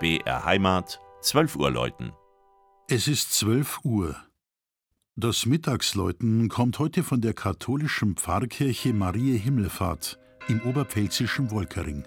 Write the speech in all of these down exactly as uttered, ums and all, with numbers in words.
B R Heimat, zwölf Uhr läuten. Es ist zwölf Uhr. Das Mittagsläuten kommt heute von der katholischen Pfarrkirche Mariä Himmelfahrt im oberpfälzischen Wolkering.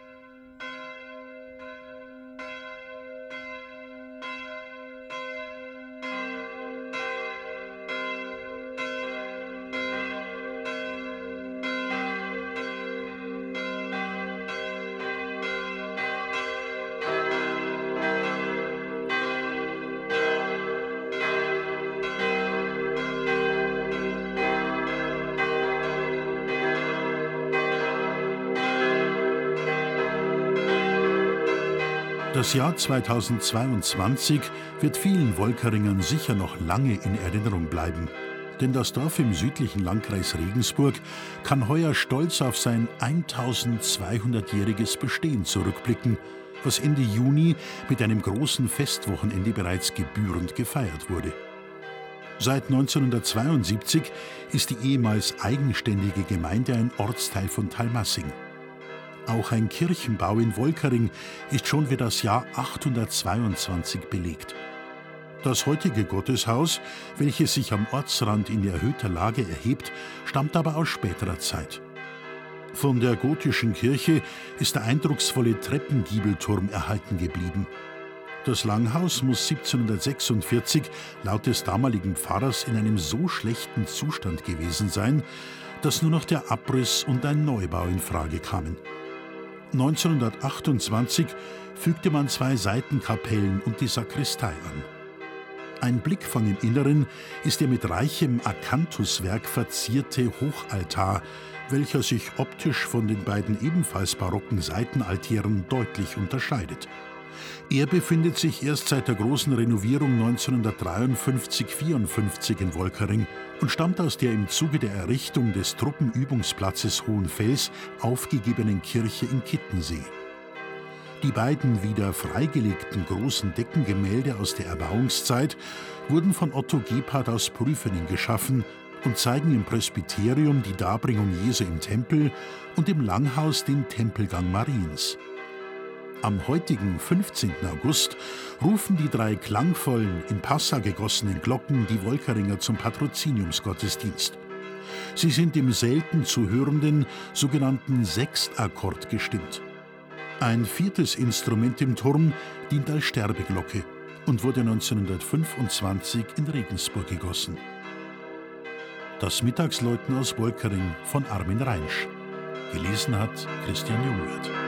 Das Jahr zweitausendzweiundzwanzig wird vielen Wolkeringern sicher noch lange in Erinnerung bleiben. Denn das Dorf im südlichen Landkreis Regensburg kann heuer stolz auf sein eintausendzweihundertjähriges Bestehen zurückblicken, was Ende Juni mit einem großen Festwochenende bereits gebührend gefeiert wurde. Seit neunzehnhundertzweiundsiebzig ist die ehemals eigenständige Gemeinde ein Ortsteil von Talmassing. Auch ein Kirchenbau in Wolkering ist schon für das Jahr achthundertzweiundzwanzig belegt. Das heutige Gotteshaus, welches sich am Ortsrand in erhöhter Lage erhebt, stammt aber aus späterer Zeit. Von der gotischen Kirche ist der eindrucksvolle Treppengiebelturm erhalten geblieben. Das Langhaus muss siebzehnhundertsechsundvierzig laut des damaligen Pfarrers in einem so schlechten Zustand gewesen sein, dass nur noch der Abriss und ein Neubau in Frage kamen. neunzehnhundertachtundzwanzig fügte man zwei Seitenkapellen und die Sakristei an. Ein Blickfang im Inneren ist der mit reichem Akanthuswerk verzierte Hochaltar, welcher sich optisch von den beiden ebenfalls barocken Seitenaltären deutlich unterscheidet. Er befindet sich erst seit der großen Renovierung neunzehnhundertdreiundfünfzig vierundfünfzig in Wolkering und stammt aus der im Zuge der Errichtung des Truppenübungsplatzes Hohenfels aufgegebenen Kirche in Kittensee. Die beiden wieder freigelegten großen Deckengemälde aus der Erbauungszeit wurden von Otto Gebhard aus Prüfening geschaffen und zeigen im Presbyterium die Darbringung Jesu im Tempel und im Langhaus den Tempelgang Mariens. Am heutigen fünfzehnten August rufen die drei klangvollen, in Passau gegossenen Glocken die Wolkeringer zum Patroziniumsgottesdienst. Sie sind im selten zu hörenden sogenannten Sechstakkord gestimmt. Ein viertes Instrument im Turm dient als Sterbeglocke und wurde neunzehnhundertfünfundzwanzig in Regensburg gegossen. Das Mittagsläuten aus Wolkering von Armin Reinsch. Gelesen hat Christian Jungwirth.